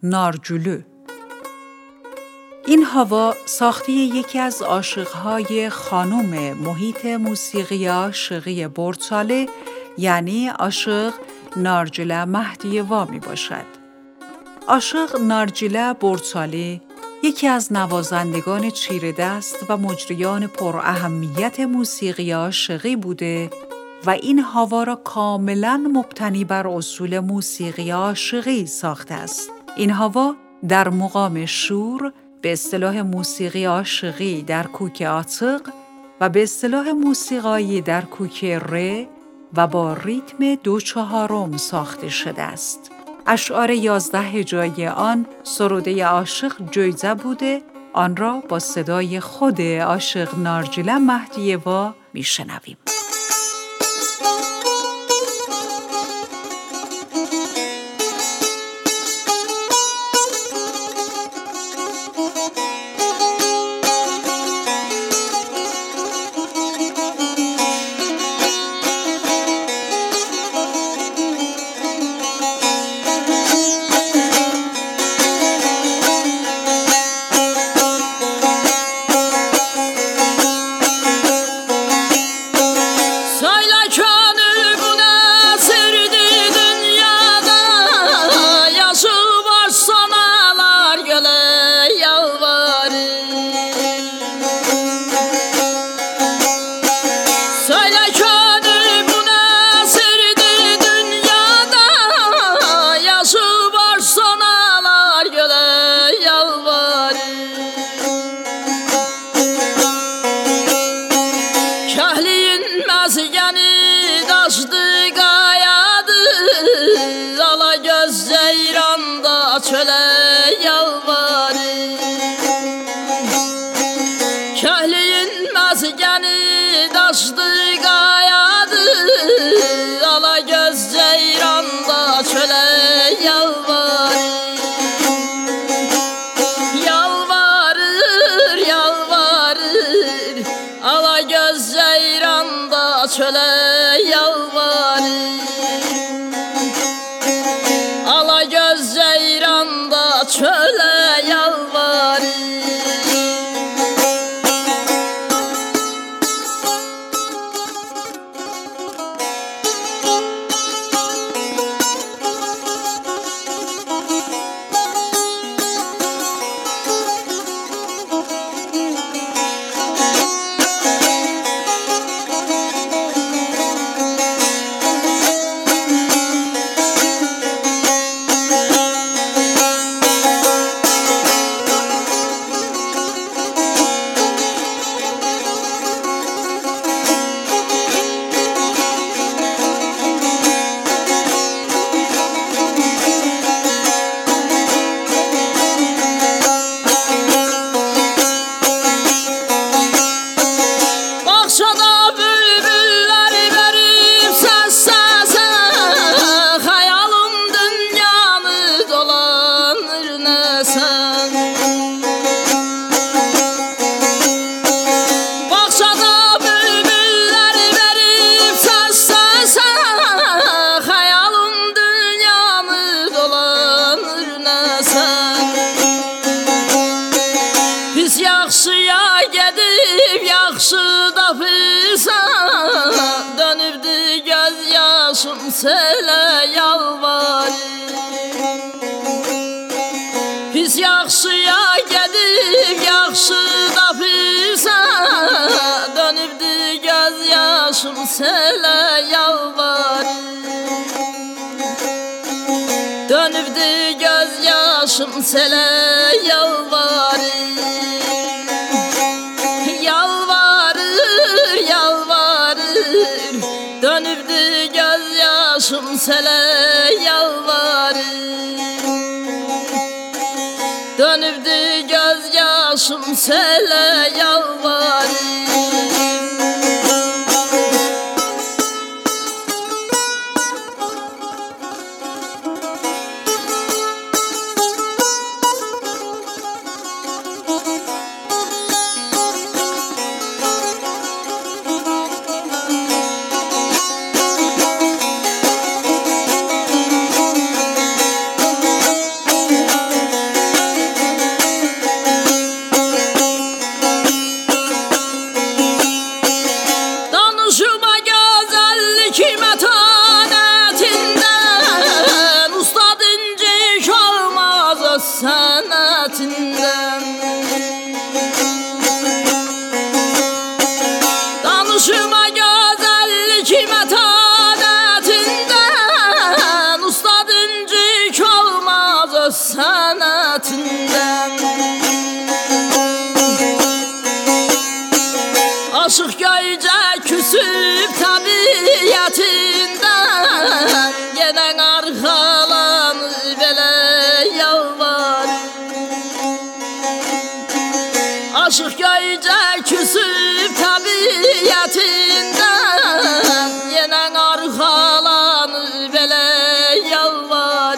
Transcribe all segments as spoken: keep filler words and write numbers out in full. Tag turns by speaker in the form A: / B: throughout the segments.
A: نارجولو. این هوا ساخته یکی از عاشقهای خانم محیط موسیقی عاشقی بورتاله یعنی عاشق نارجله مهدیوا می باشد. عاشق نارجله بورتاله یکی از نوازندگان چیره دست و مجریان پر اهمیت موسیقی عاشقی بوده و این هوا را کاملاً مبتنی بر اصول موسیقی عاشقی ساخته است. این هوا در مقام شور به اصطلاح موسیقی عاشقی در کوک عاتق و به اصطلاح موسیقایی در کوک ره و با ریتم دو چهارم ساخته شده است. اشعار یازده هجایی آن سروده عاشق جایزه بوده، آن را با صدای خود عاشق نارجله مهدیوا میشنویم.
B: Sele yalvar Pis yaxşıya gedib yaxşı tapırsan Dönübdü göz yaşım sele yalvar Dönübdü göz yaşım sele yalvar Yalvarır yalvarır Dönübdü göz yaşım sele yalvarır Dönübdü göz yaşım sele yalvarır öz sənətindən. Danışma gözəllik mətanətindən, ustad incik olmaz öz sənətindən. Aşıq göycə küsüb təbiyyətindən, yenə arxalanıb belə yalvar. Aşıq göycə küsüb təbiyyətindən, yenə arxalanıb belə yalvar.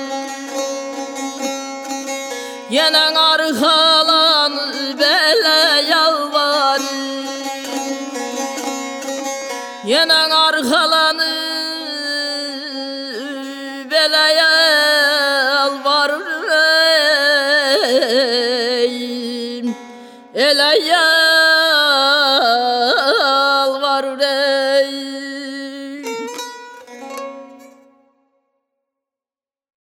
B: Yenə arxalanıb belə yalvar. Yenə arxalanıb belə yalvar. Elə yalvar.